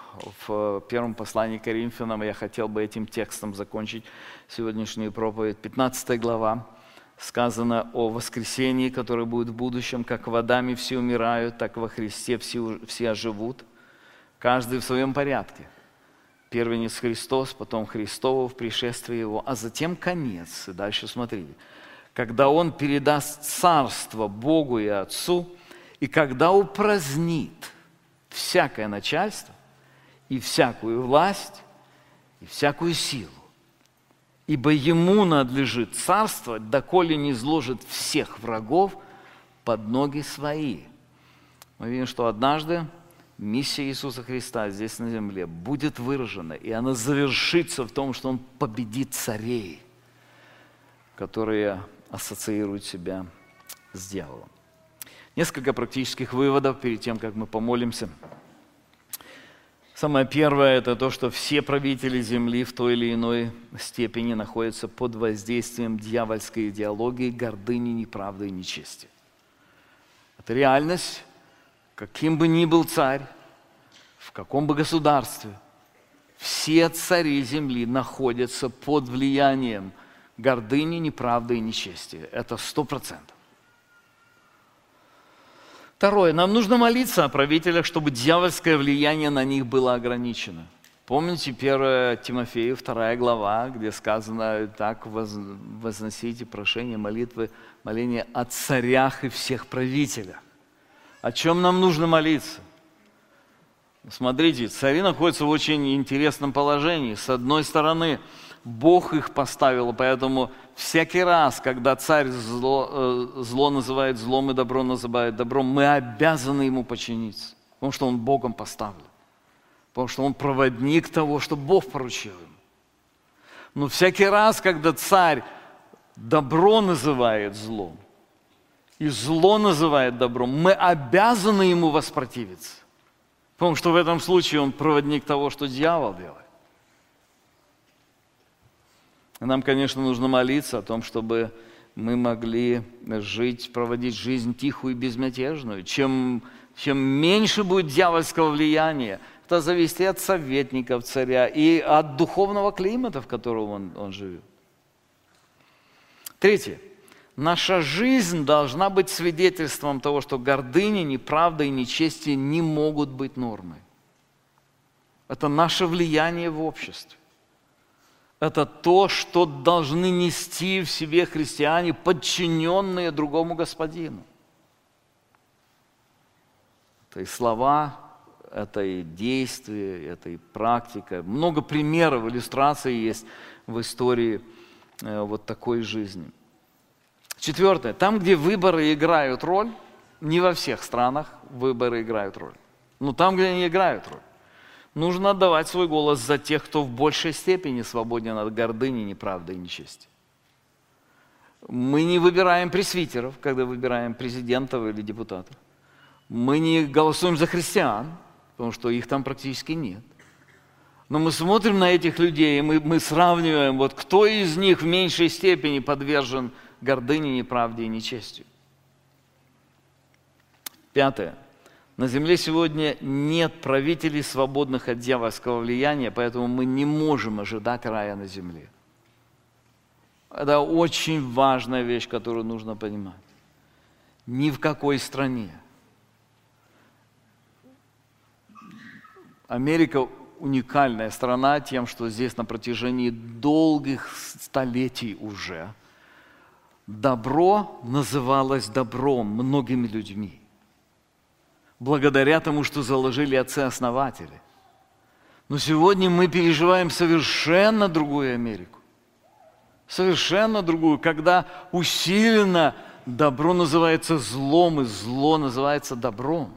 [SPEAKER 1] в первом послании к Коринфянам, я хотел бы этим текстом закончить сегодняшнюю проповедь, 15 глава, сказано о воскресении, которое будет в будущем, как в Адаме все умирают, так во Христе все оживут, каждый в своем порядке. Первенец Христос, потом Христово в пришествии Его, а затем конец. И дальше смотрите. Когда Он передаст царство Богу и Отцу, и когда упразднит всякое начальство, и всякую власть, и всякую силу. Ибо Ему надлежит царствовать, доколе не изложит всех врагов под ноги Свои. Мы видим, что однажды миссия Иисуса Христа здесь на земле будет выражена, и она завершится в том, что Он победит царей, которые ассоциируют себя с дьяволом. Несколько практических выводов перед тем, как мы помолимся. Самое первое – это то, что все правители земли в той или иной степени находятся под воздействием дьявольской идеологии, гордыни, неправды и нечестия. Это реальность. Каким бы ни был царь, в каком бы государстве, все цари земли находятся под влиянием гордыни, неправды и нечестия. Это 100%. Второе. Нам нужно молиться о правителях, чтобы дьявольское влияние на них было ограничено. Помните 1 Тимофею, 2 глава, где сказано: «Так возносите прошения, молитвы, моления о царях и всех правителях». О чем нам нужно молиться? Смотрите, цари находятся в очень интересном положении. С одной стороны, Бог их поставил, поэтому всякий раз, когда царь зло называет злом и добро называет добром, мы обязаны ему подчиниться, потому что он Богом поставлен, потому что он проводник того, что Бог поручил ему. Но всякий раз, когда царь добро называет злом, и зло называет добром, мы обязаны ему воспротивиться. Потому что в этом случае он проводник того, что дьявол делает. И нам, конечно, нужно молиться о том, чтобы мы могли жить, проводить жизнь тихую и безмятежную. Чем меньше будет дьявольского влияния, это зависит и от советников царя, и от духовного климата, в котором он живет. Третье. Наша жизнь должна быть свидетельством того, что гордыня, неправда и нечестие не могут быть нормой. Это наше влияние в обществе. Это то, что должны нести в себе христиане, подчиненные другому господину. Это и слова, это и действия, это и практика. Много примеров, иллюстраций есть в истории вот такой жизни. Четвертое. Там, где выборы играют роль, не во всех странах выборы играют роль, но там, где они играют роль, нужно отдавать свой голос за тех, кто в большей степени свободен от гордыни, неправды и нечестия. Мы не выбираем пресвитеров, когда выбираем президентов или депутатов. Мы не голосуем за христиан, потому что их там практически нет. Но мы смотрим на этих людей, и мы сравниваем, вот кто из них в меньшей степени подвержен гордыне, неправде и нечестию. Пятое. На земле сегодня нет правителей, свободных от дьявольского влияния, поэтому мы не можем ожидать рая на земле. Это очень важная вещь, которую нужно понимать. Ни в какой стране. Америка уникальная страна тем, что здесь на протяжении долгих столетий уже добро называлось добром многими людьми, благодаря тому, что заложили отцы-основатели. Но сегодня мы переживаем совершенно другую Америку. Совершенно другую, когда усиленно добро называется злом, и зло называется добром.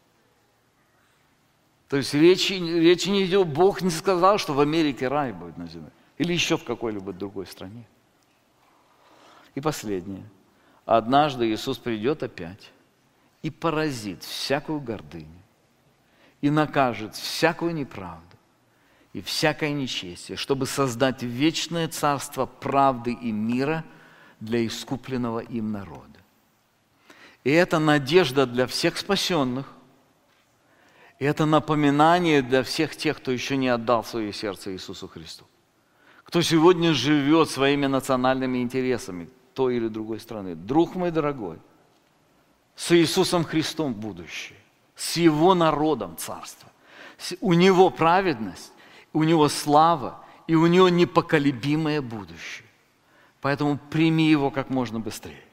[SPEAKER 1] То есть речи не идет, Бог не сказал, что в Америке рай будет на земле, или еще в какой-либо другой стране. И последнее. Однажды Иисус придет опять и поразит всякую гордыню, и накажет всякую неправду и всякое нечестие, чтобы создать вечное царство правды и мира для искупленного им народа. И это надежда для всех спасенных, И это напоминание для всех тех, кто еще не отдал свое сердце Иисусу Христу. Кто сегодня живет своими национальными интересами той или другой страны. Друг мой дорогой, с Иисусом Христом будущее, с Его народом царство. У Него праведность, у Него слава, и у Него непоколебимое будущее. Поэтому прими Его как можно быстрее.